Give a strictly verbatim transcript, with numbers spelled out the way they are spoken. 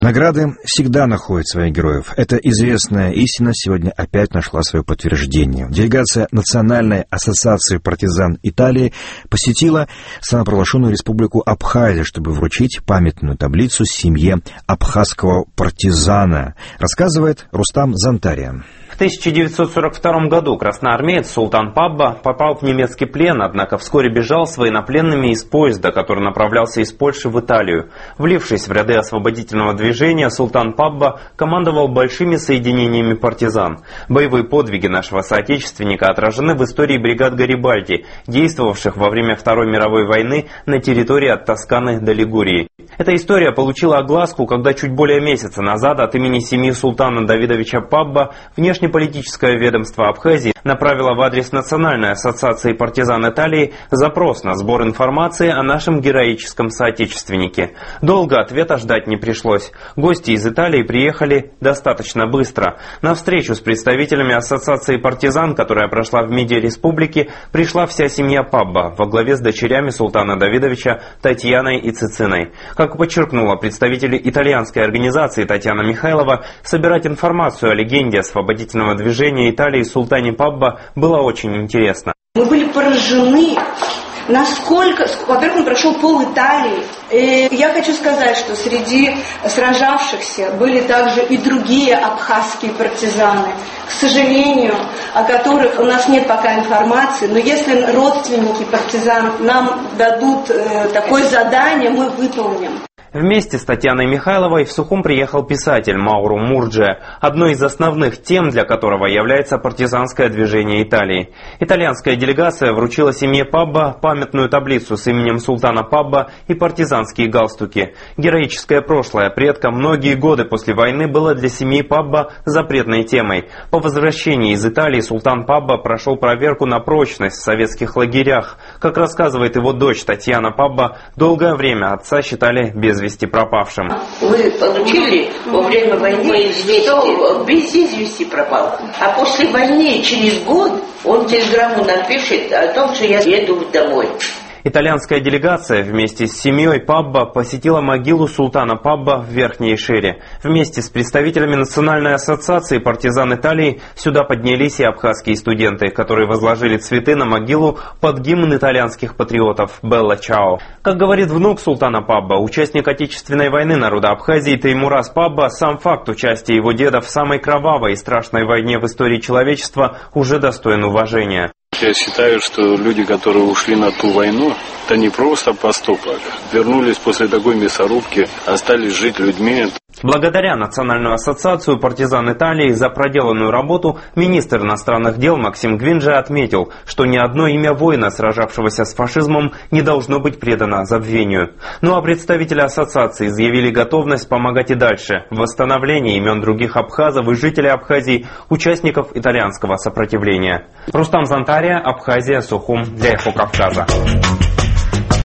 Награды всегда находят своих героев. Эта известная истина сегодня опять нашла свое подтверждение. Делегация Национальной ассоциации партизан Италии посетила самопровозглашенную республику Абхазия, чтобы вручить памятную таблицу семье абхазского партизана, рассказывает Рустам Зантария. В тысяча девятьсот сорок втором году красноармеец Султан Пабба попал в немецкий плен, однако вскоре бежал с военнопленными из поезда, который направлялся из Польши в Италию. Влившись в ряды освободительного движения, Султан Пабба командовал большими соединениями партизан. Боевые подвиги нашего соотечественника отражены в истории бригад Гарибальди, действовавших во время Второй мировой войны на территории от Тосканы до Лигурии. Эта история получила огласку, когда чуть более месяца назад от имени семьи Султана Давидовича Пабба внешнеполитическое ведомство Абхазии направило в адрес Национальной ассоциации партизан Италии запрос на сбор информации о нашем героическом соотечественнике. Долго ответа ждать не пришлось. Гости из Италии приехали достаточно быстро. На встречу с представителями ассоциации партизан, которая прошла в МИДе республики, пришла вся семья Пабба во главе с дочерями Султана Давидовича Татьяной и Цициной. Как подчеркнула представитель итальянской организации Татьяна Михайлова, собирать информацию о легенде освободительного движения Италии Султане Пабба было очень интересно. Мы были поражены, насколько, во-первых, он прошел пол Италии. И я хочу сказать, что среди сражавшихся были также и другие абхазские партизаны, к сожалению, о которых у нас нет пока информации, но если родственники партизан нам дадут э, такое задание, мы выполним. Вместе с Татьяной Михайловой в Сухум приехал писатель Мауру Мурджия, одной из основных тем для которого является партизанское движение Италии. Итальянская делегация вручила семье Пабба памятную таблицу с именем Султана Пабба и партизанские галстуки. Героическое прошлое предка многие годы после войны было для семьи Пабба запретной темой. По возвращении из Италии Султан Пабба прошел проверку на прочность в советских лагерях. Как рассказывает его дочь Татьяна Пабба, долгое время отца считали без вести пропавшим. Вы получили во время войны, что без извести пропал. А после войны, через год, он телеграмму напишет о том, что я еду домой. Итальянская делегация вместе с семьей Пабба посетила могилу Султана Пабба в Верхней Шере. Вместе с представителями Национальной ассоциации партизан Италии сюда поднялись и абхазские студенты, которые возложили цветы на могилу под гимн итальянских патриотов «Белла Чао». Как говорит внук Султана Пабба, участник Отечественной войны народа Абхазии Теймураз Пабба, сам факт участия его деда в самой кровавой и страшной войне в истории человечества уже достоин уважения. Я считаю, что люди, которые ушли на ту войну, это не просто поступок. Вернулись после такой мясорубки, остались жить людьми. Благодаря Национальную ассоциацию партизан Италии за проделанную работу министр иностранных дел Максим Гвинджи отметил, что ни одно имя воина, сражавшегося с фашизмом, не должно быть предано забвению. Ну а представители ассоциации заявили готовность помогать и дальше в восстановлении имен других абхазов и жителей Абхазии, участников итальянского сопротивления. Рустам Зантария, Абхазия, Сухум, для Эхо Кавказа.